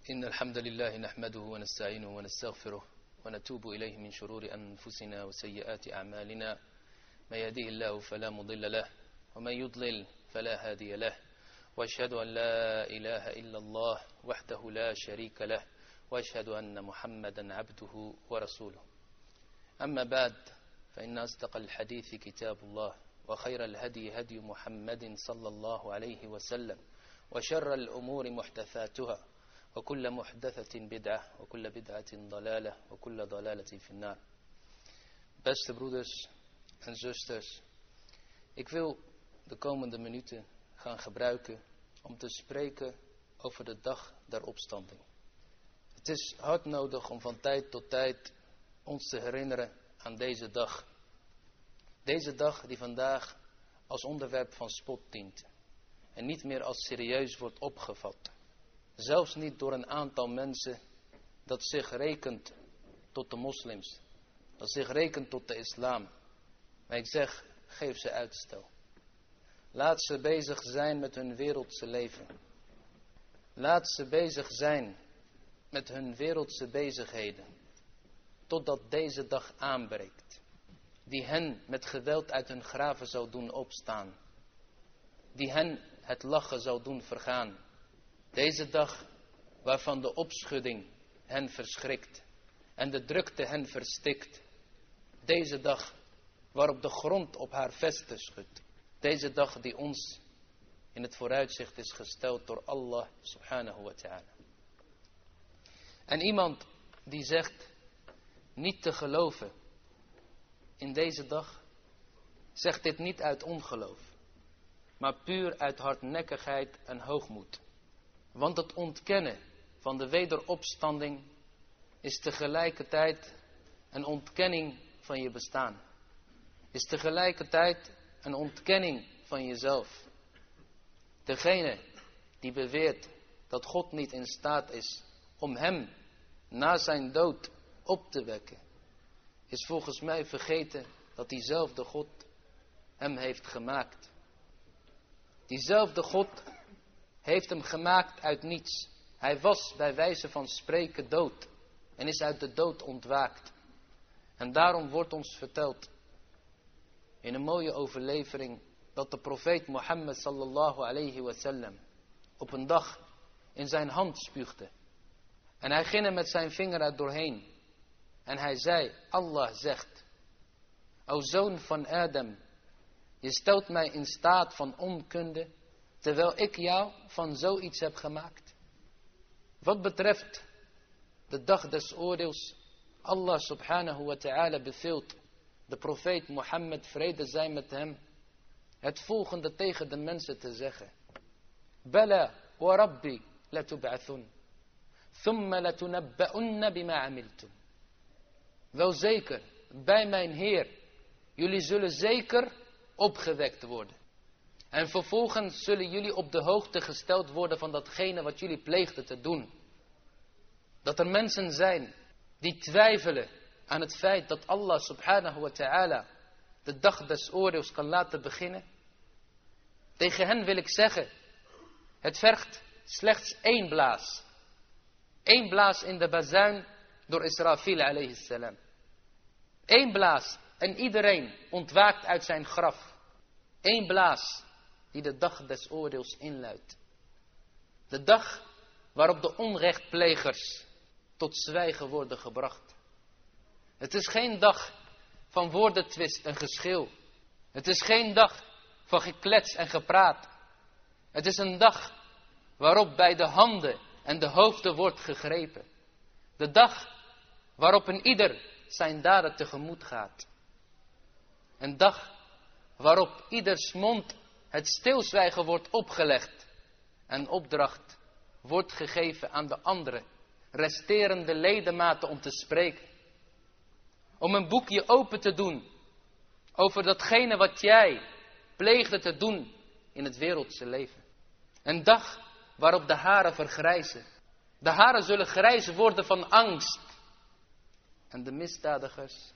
إن الحمد لله نحمده ونستعينه ونستغفره ونتوب إليه من شرور أنفسنا وسيئات أعمالنا. من يهديه الله فلا مضل له ومن يضلل فلا هادي له. وأشهد أن لا إله إلا الله وحده لا شريك له وأشهد أن محمدا عبده ورسوله. أما بعد فإن أصدق الحديث كتاب الله وخير الهدي هدي محمد صلى الله عليه وسلم وشر الأمور محدثاتها وكل محدثة بدعة وكل بدعة ضلالة وكل ضلالة في النار. Beste broeders en zusters, ik wil de komende minuten gaan gebruiken om te spreken over de dag der opstanding. Het is hard nodig om van tijd tot tijd ons te herinneren aan deze dag. Deze dag die vandaag als onderwerp van spot dient en niet meer als serieus wordt opgevat. Zelfs niet door een aantal mensen dat zich rekent tot de moslims, dat zich rekent tot de islam. Maar ik zeg, geef ze uitstel. Laat ze bezig zijn met hun wereldse leven. Laat ze bezig zijn met hun wereldse bezigheden, totdat deze dag aanbreekt, die hen met geweld uit hun graven zou doen opstaan, die hen het lachen zou doen vergaan. Deze dag waarvan de opschudding hen verschrikt en de drukte hen verstikt. Deze dag waarop de grond op haar vesten schudt. Deze dag die ons in het vooruitzicht is gesteld door Allah subhanahu wa ta'ala. En iemand die zegt niet te geloven in deze dag, zegt dit niet uit ongeloof, maar puur uit hardnekkigheid en hoogmoed. Want het ontkennen van de wederopstanding is tegelijkertijd een ontkenning van je bestaan. Is tegelijkertijd een ontkenning van jezelf. Degene die beweert dat God niet in staat is om hem na zijn dood op te wekken, is volgens mij vergeten dat diezelfde God hem heeft gemaakt. Diezelfde God heeft hem gemaakt uit niets. Hij was bij wijze van spreken dood en is uit de dood ontwaakt. En daarom wordt ons verteld in een mooie overlevering dat de profeet Mohammed sallallahu alayhi wasallam op een dag in zijn hand spuugde. En hij ging er met zijn vinger er doorheen. En hij zei, Allah zegt, o zoon van Adam, je stelt mij in staat van onkunde, terwijl ik jou van zoiets heb gemaakt. Wat betreft de dag des oordeels, Allah subhanahu wa ta'ala beveelt de profeet Mohammed, vrede zij met hem, het volgende tegen de mensen te zeggen. Bala wa rabbi latub'athun, thumma latunabba'unna bima amiltum. Wel zeker, bij mijn Heer, jullie zullen zeker opgewekt worden. En vervolgens zullen jullie op de hoogte gesteld worden van datgene wat jullie pleegden te doen. Dat er mensen zijn die twijfelen aan het feit dat Allah subhanahu wa ta'ala de dag des oordeels kan laten beginnen. Tegen hen wil ik zeggen, het vergt slechts één blaas. Eén blaas in de bazuin door Israfil alayhi salam. Eén blaas en iedereen ontwaakt uit zijn graf. Eén blaas die de dag des oordeels inluidt. De dag waarop de onrechtplegers tot zwijgen worden gebracht. Het is geen dag van woordentwist en geschil. Het is geen dag van geklets en gepraat. Het is een dag waarop bij de handen en de hoofden wordt gegrepen. De dag waarop een ieder zijn daden tegemoet gaat. Een dag waarop ieders mond het stilzwijgen wordt opgelegd en opdracht wordt gegeven aan de andere resterende ledematen om te spreken. Om een boekje open te doen over datgene wat jij pleegde te doen in het wereldse leven. Een dag waarop de haren vergrijzen. De haren zullen grijs worden van angst. En de misdadigers,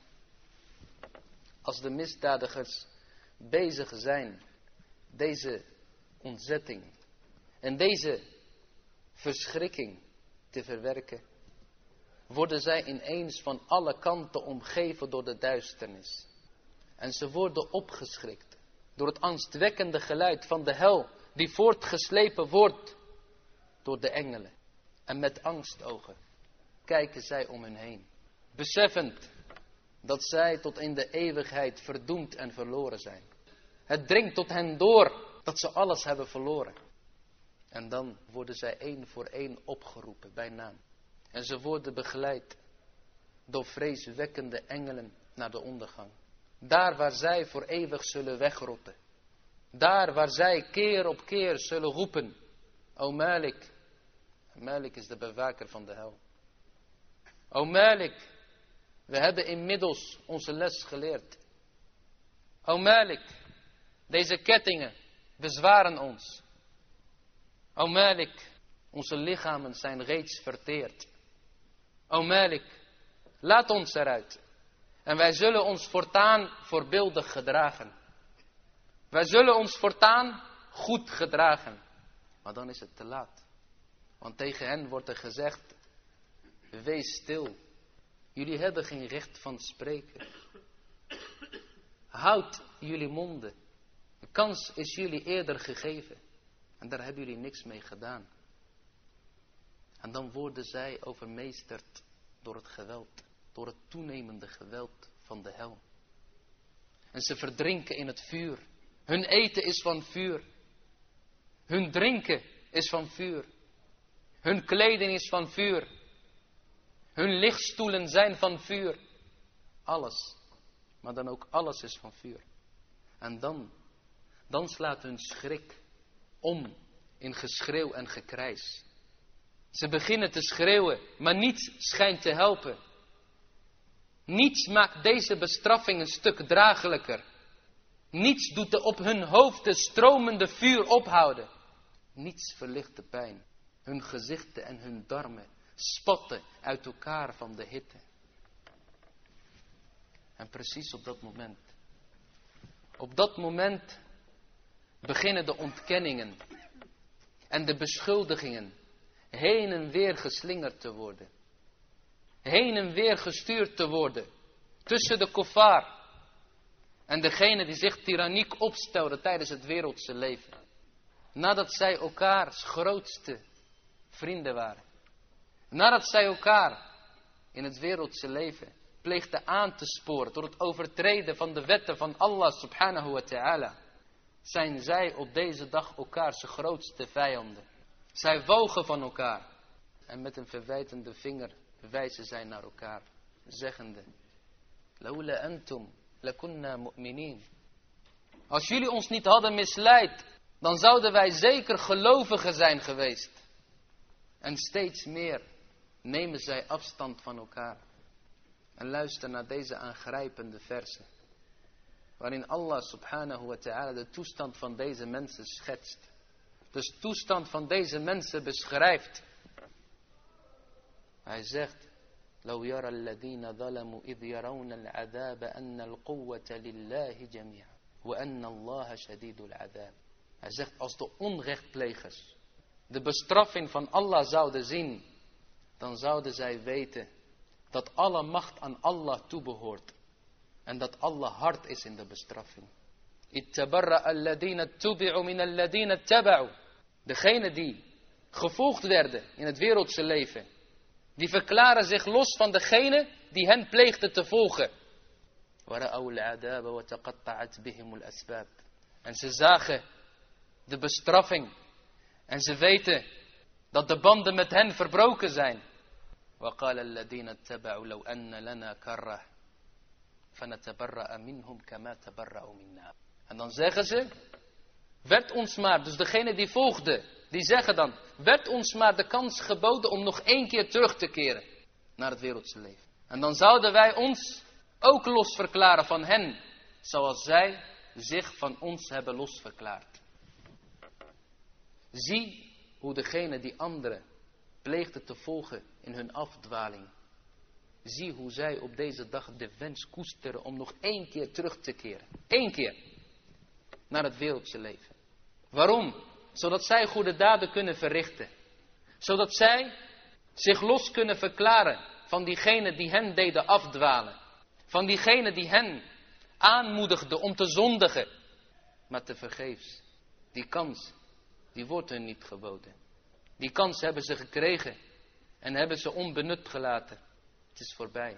als de misdadigers bezig zijn deze ontzetting en deze verschrikking te verwerken, worden zij ineens van alle kanten omgeven door de duisternis. En ze worden opgeschrikt door het angstwekkende geluid van de hel, die voortgeslepen wordt door de engelen. En met angstogen kijken zij om hen heen, beseffend dat zij tot in de eeuwigheid verdoemd en verloren zijn. Het dringt tot hen door dat ze alles hebben verloren. En dan worden zij één voor één opgeroepen bij naam. En ze worden begeleid door vreeswekkende engelen naar de ondergang. Daar waar zij voor eeuwig zullen wegrotten. Daar waar zij keer op keer zullen roepen: O Malik. Malik is de bewaker van de hel. O Malik, we hebben inmiddels onze les geleerd. O Malik, deze kettingen bezwaren ons. O Malik, onze lichamen zijn reeds verteerd. O Malik, laat ons eruit. En wij zullen ons voortaan voorbeeldig gedragen. Wij zullen ons voortaan goed gedragen. Maar dan is het te laat. Want tegen hen wordt er gezegd: wees stil. Jullie hebben geen recht van spreken. Houd jullie monden. De kans is jullie eerder gegeven. En daar hebben jullie niks mee gedaan. En dan worden zij overmeesterd door het geweld. Door het toenemende geweld van de hel. En ze verdrinken in het vuur. Hun eten is van vuur. Hun drinken is van vuur. Hun kleding is van vuur. Hun lichtstoelen zijn van vuur. Alles. Maar dan ook alles is van vuur. En dan slaat hun schrik om in geschreeuw en gekrijs. Ze beginnen te schreeuwen, maar niets schijnt te helpen. Niets maakt deze bestraffing een stuk draaglijker. Niets doet de op hun hoofden stromende vuur ophouden. Niets verlicht de pijn. Hun gezichten en hun darmen spatten uit elkaar van de hitte. En precies op dat moment beginnen de ontkenningen en de beschuldigingen heen en weer geslingerd te worden. Heen en weer gestuurd te worden tussen de kuffar en degene die zich tiranniek opstelden tijdens het wereldse leven. Nadat zij elkaars grootste vrienden waren. Nadat zij elkaar in het wereldse leven pleegden aan te sporen door het overtreden van de wetten van Allah subhanahu wa ta'ala, zijn zij op deze dag elkaars grootste vijanden. Zij wogen van elkaar en met een verwijtende vinger wijzen zij naar elkaar, zeggende: Laula antum lakunna mu'minin. Als jullie ons niet hadden misleid, dan zouden wij zeker gelovigen zijn geweest. En steeds meer nemen zij afstand van elkaar. En luister naar deze aangrijpende versen, waarin Allah subhanahu wa ta'ala de toestand van deze mensen schetst. De toestand van deze mensen beschrijft. Hij zegt: لو يرى الذين ظلموا إذ يرون العذاب أن القوة لله جميعا وأن الله شديد العذاب. Hij zegt, als de onrechtplegers de bestraffing van Allah zouden zien, dan zouden zij weten dat alle macht aan Allah toebehoort. En dat Allah hard is in de bestraffing. Ittabarra alladina tubi'u min alladina taba'u. Degenen die gevolgd werden in het wereldse leven, die verklaren zich los van degene die hen pleegden te volgen. En ze zagen de bestraffing. En ze weten dat de banden met hen verbroken zijn. En dan zeggen ze: werd ons maar, dus degene die volgde, die zeggen dan: werd ons maar de kans geboden om nog 1 keer terug te keren naar het wereldse leven. En dan zouden wij ons ook losverklaren van hen, zoals zij zich van ons hebben losverklaard. Zie hoe degene die anderen pleegden te volgen in hun afdwaling, zie hoe zij op deze dag de wens koesteren om nog 1 keer terug te keren. 1 keer naar het wereldse leven. Waarom? Zodat zij goede daden kunnen verrichten. Zodat zij zich los kunnen verklaren van diegenen die hen deden afdwalen. Van diegenen die hen aanmoedigden om te zondigen. Maar tevergeefs. Die kans, die wordt hun niet geboden. Die kans hebben ze gekregen en hebben ze onbenut gelaten. Het is voorbij.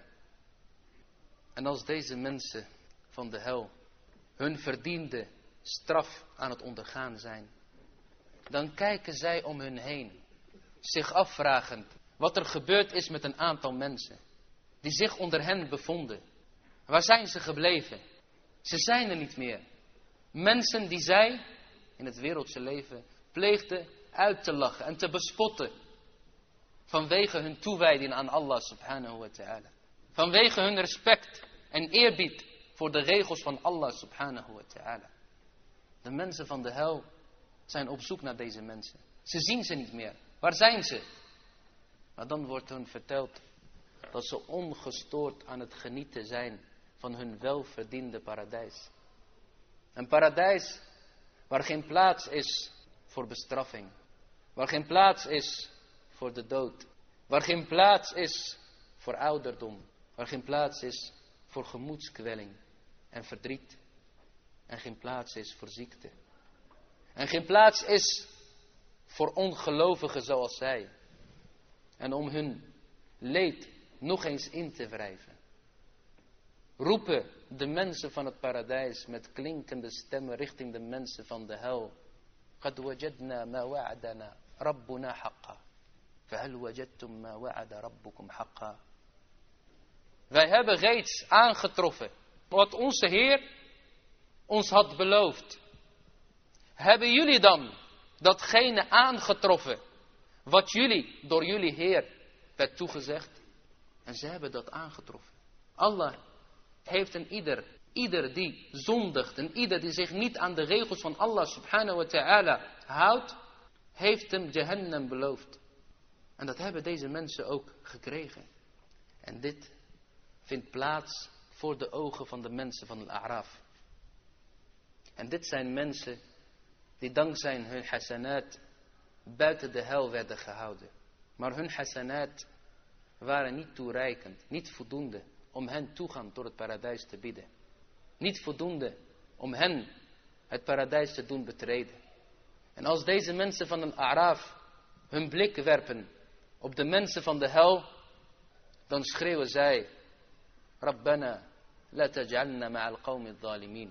En als deze mensen van de hel hun verdiende straf aan het ondergaan zijn, dan kijken zij om hun heen, zich afvragend wat er gebeurd is met een aantal mensen die zich onder hen bevonden. Waar zijn ze gebleven? Ze zijn er niet meer. Mensen die zij in het wereldse leven pleegden uit te lachen en te bespotten vanwege hun toewijding aan Allah subhanahu wa ta'ala. Vanwege hun respect en eerbied voor de regels van Allah subhanahu wa ta'ala. De mensen van de hel zijn op zoek naar deze mensen. Ze zien ze niet meer. Waar zijn ze? Maar dan wordt hun verteld dat ze ongestoord aan het genieten zijn van hun welverdiende paradijs. Een paradijs waar geen plaats is voor bestraffing. Waar geen plaats is voor de dood. Waar geen plaats is voor ouderdom. Waar geen plaats is voor gemoedskwelling en verdriet. En geen plaats is voor ziekte. En geen plaats is voor ongelovigen zoals zij. En om hun leed nog eens in te wrijven, roepen de mensen van het paradijs met klinkende stemmen richting de mensen van de hel. قد وجدنا ما وعدنا ربنا حقا فهل وجدتم ما وعد ربكم حقا. Wij hebben reeds aangetroffen wat onze Heer ons had beloofd. Hebben jullie dan datgene aangetroffen wat jullie door jullie Heer werd toegezegd? En ze hebben dat aangetroffen. Allah heeft een ieder die zondigt en ieder die zich niet aan de regels van Allah subhanahu wa ta'ala houdt, heeft hem Jahannam beloofd. En dat hebben deze mensen ook gekregen. En dit vindt plaats voor de ogen van de mensen van al-A'raf. En dit zijn mensen die dankzij hun hasanat buiten de hel werden gehouden. Maar hun hasanat waren niet toereikend, niet voldoende om hen toegang tot het paradijs te bieden. Niet voldoende om hen het paradijs te doen betreden. En als deze mensen van een A'raf hun blik werpen op de mensen van de hel, dan schreeuwen zij: Rabbana, la taj'alna ma'al qawmi adh-dhalimin.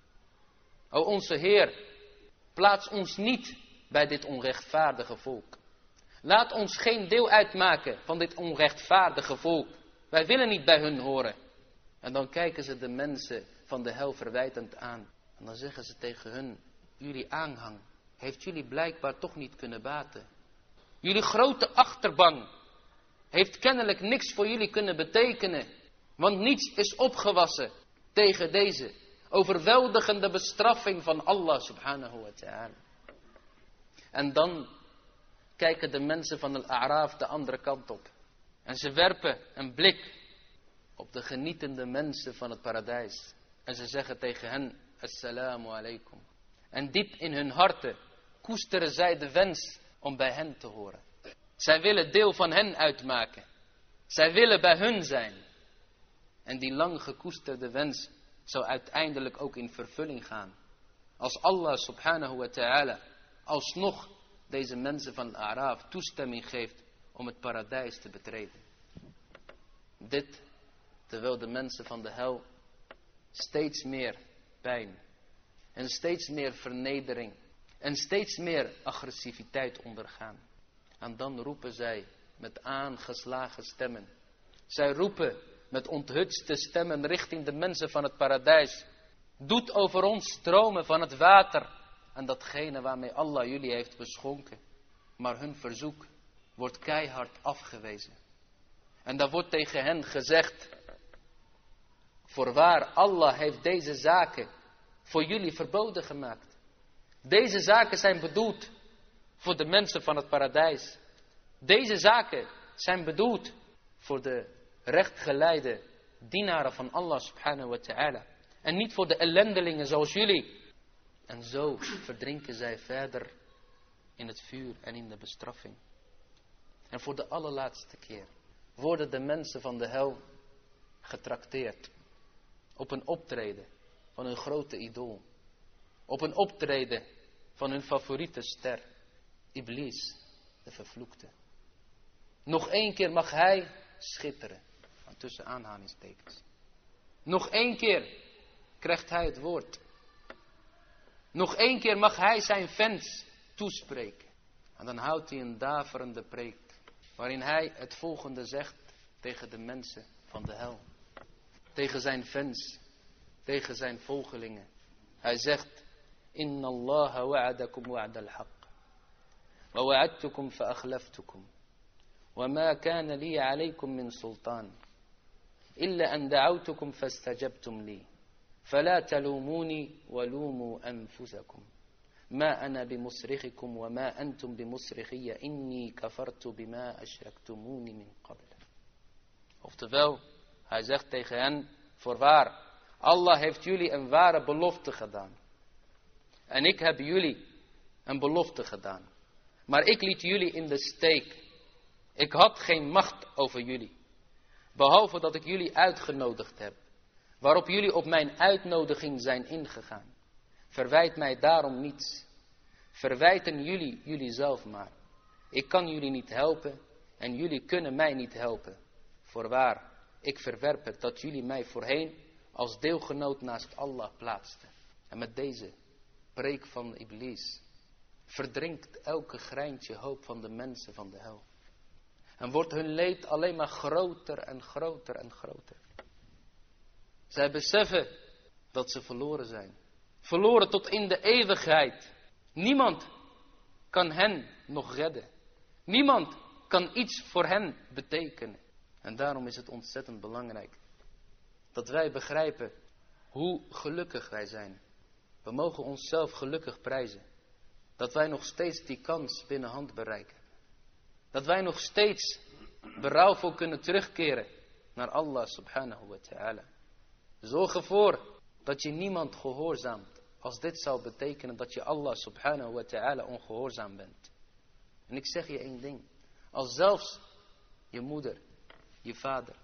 O onze Heer, plaats ons niet bij dit onrechtvaardige volk. Laat ons geen deel uitmaken van dit onrechtvaardige volk. Wij willen niet bij hun horen. En dan kijken ze de mensen van de hel verwijtend aan. En dan zeggen ze tegen hun: jullie aanhang heeft jullie blijkbaar toch niet kunnen baten. Jullie grote achterban heeft kennelijk niks voor jullie kunnen betekenen. Want niets is opgewassen tegen deze overweldigende bestraffing van Allah subhanahu wa ta'ala. En dan kijken de mensen van al-A'raf de andere kant op. En ze werpen een blik op de genietende mensen van het paradijs. En ze zeggen tegen hen: Assalamu alaikum. En diep in hun harten koesteren zij de wens om bij hen te horen. Zij willen deel van hen uitmaken. Zij willen bij hun zijn. En die lang gekoesterde wens zou uiteindelijk ook in vervulling gaan. Als Allah subhanahu wa ta'ala alsnog deze mensen van A'raf toestemming geeft om het paradijs te betreden. Dit terwijl de mensen van de hel steeds meer pijn en steeds meer vernedering en steeds meer agressiviteit ondergaan. En dan roepen zij met aangeslagen stemmen. Zij roepen met onthutste stemmen richting de mensen van het paradijs: doet over ons stromen van het water en datgene waarmee Allah jullie heeft beschonken. Maar hun verzoek wordt keihard afgewezen. En daar wordt tegen hen gezegd: voorwaar, Allah heeft deze zaken voor jullie verboden gemaakt. Deze zaken zijn bedoeld voor de mensen van het paradijs. Deze zaken zijn bedoeld voor de rechtgeleide dienaren van Allah subhanahu wa ta'ala. En niet voor de ellendelingen zoals jullie. En zo verdrinken zij verder in het vuur en in de bestraffing. En voor de allerlaatste keer worden de mensen van de hel getrakteerd op een optreden van hun grote idool. Op een optreden van hun favoriete ster, Iblis, de vervloekte. Nog 1 keer mag hij schitteren, tussen aanhalingstekens. Nog 1 keer krijgt hij het woord. Nog 1 keer mag hij zijn fans toespreken. En dan houdt hij een daverende preek, waarin hij het volgende zegt tegen de mensen van de hel. Tegen zijn fans, tegen zijn volgelingen. Hij zegt, Inna Allah wa'adakum wa'dal haqq. Wa wa'adtukum fa akhlaftukum. Wa ma kana li alaykum min sultan. Illa an da'awtukum fastajabtum li. Fala talumuni wa lumu anfusakum. Ma ana bimusrikhikum wa ma antum bimusrikhiyya inni kafartu bima ashraktumuni min qabl. Oftewel, hij zegt tegen hen, voorwaar, Allah heeft jullie een ware belofte gedaan. En ik heb jullie een belofte gedaan. Maar ik liet jullie in de steek. Ik had geen macht over jullie. Behalve dat ik jullie uitgenodigd heb. Waarop jullie op mijn uitnodiging zijn ingegaan. Verwijt mij daarom niets. Verwijten jullie zelf maar. Ik kan jullie niet helpen en jullie kunnen mij niet helpen. Voorwaar, ik verwerp het dat jullie mij voorheen als deelgenoot naast Allah plaatsten. En met deze preek van Iblis verdrinkt elke greintje hoop van de mensen van de hel. En wordt hun leed alleen maar groter en groter en groter. Zij beseffen dat ze verloren zijn. Verloren tot in de eeuwigheid. Niemand kan hen nog redden. Niemand kan iets voor hen betekenen. En daarom is het ontzettend belangrijk dat wij begrijpen hoe gelukkig wij zijn. We mogen onszelf gelukkig prijzen. Dat wij nog steeds die kans binnen hand bereiken. Dat wij nog steeds berouwvol kunnen terugkeren naar Allah subhanahu wa ta'ala. Zorg ervoor dat je niemand gehoorzaamt. Als dit zou betekenen dat je Allah subhanahu wa ta'ala ongehoorzaam bent. En ik zeg je 1 ding. Als zelfs je moeder, je vader,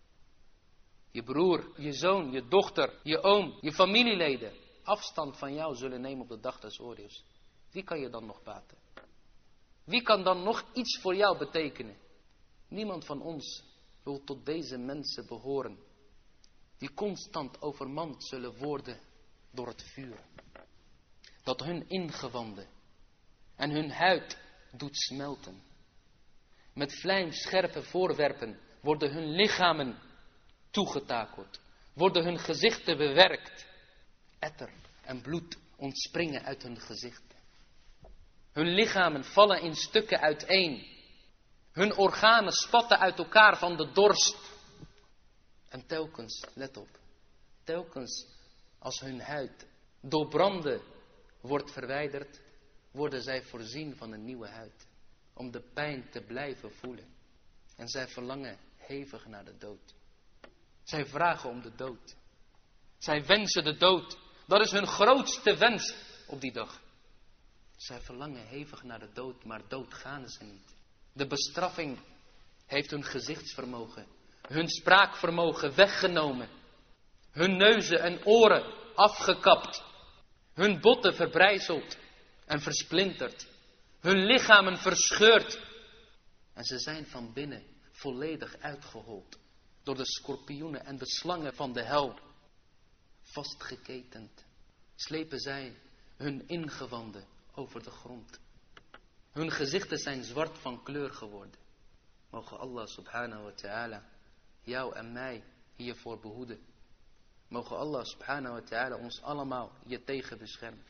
je broer, je zoon, je dochter, je oom, je familieleden afstand van jou zullen nemen op de dag des oordeels. Wie kan je dan nog baten? Wie kan dan nog iets voor jou betekenen? Niemand van ons wil tot deze mensen behoren. Die constant overmand zullen worden door het vuur. Dat hun ingewanden en hun huid doet smelten. Met vlijmscherpe voorwerpen worden hun lichamen toegetakeld. Worden hun gezichten bewerkt. Etter en bloed ontspringen uit hun gezichten. Hun lichamen vallen in stukken uiteen. Hun organen spatten uit elkaar van de dorst. En telkens, let op, telkens als hun huid door branden wordt verwijderd, worden zij voorzien van een nieuwe huid. Om de pijn te blijven voelen. En zij verlangen hevig naar de dood. Zij vragen om de dood. Zij wensen de dood. Dat is hun grootste wens op die dag. Zij verlangen hevig naar de dood, maar dood gaan ze niet. De bestraffing heeft hun gezichtsvermogen, hun spraakvermogen weggenomen. Hun neuzen en oren afgekapt. Hun botten verbrijzeld en versplinterd. Hun lichamen verscheurd. En ze zijn van binnen volledig uitgehold. Door de schorpioenen en de slangen van de hel. Vastgeketend slepen zij hun ingewanden over de grond. Hun gezichten zijn zwart van kleur geworden. Mogen Allah subhanahu wa ta'ala jou en mij hiervoor behoeden. Mogen Allah subhanahu wa ta'ala ons allemaal hier tegen beschermen.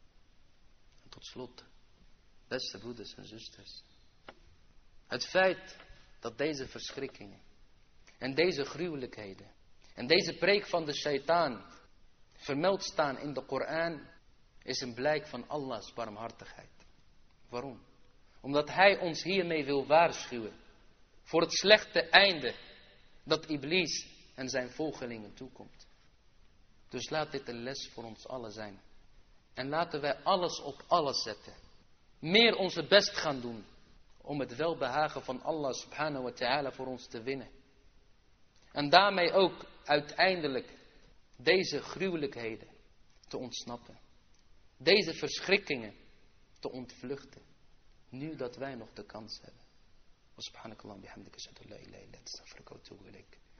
En tot slot, beste broeders en zusters. Het feit dat deze verschrikkingen en deze gruwelijkheden en deze preek van de shaitaan vermeld staan in de Koran is een blijk van Allahs barmhartigheid. Waarom? Omdat hij ons hiermee wil waarschuwen voor het slechte einde dat Iblis en zijn volgelingen toekomt. Dus laat dit een les voor ons allen zijn. En laten wij alles op alles zetten. Meer onze best gaan doen om het welbehagen van Allah subhanahu wa ta'ala voor ons te winnen. En daarmee ook uiteindelijk deze gruwelijkheden te ontsnappen. Deze verschrikkingen te ontvluchten. Nu dat wij nog de kans hebben. Subhanakallah bihamdika ashhadu an la ilaha illa anta astaghfiruka wa atubu ilaik.